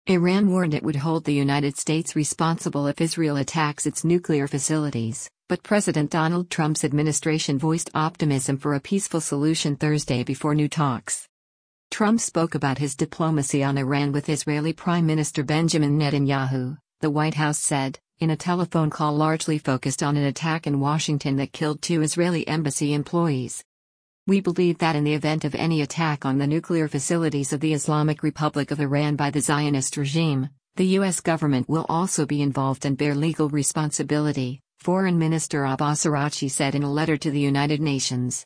Iran warned it would hold the United States responsible if Israel attacks its nuclear facilities, but President Donald Trump's administration voiced optimism for a peaceful solution Thursday before new talks. Trump spoke about his diplomacy on Iran with Israeli Prime Minister Benjamin Netanyahu, the White House said, in a telephone call largely focused on an attack in Washington that killed 2 Israeli embassy employees. "We believe that in the event of any attack on the nuclear facilities of the Islamic Republic of Iran by the Zionist regime, the U.S. government will also be involved and bear legal responsibility," Foreign Minister Abbas Araghchi said in a letter to the United Nations.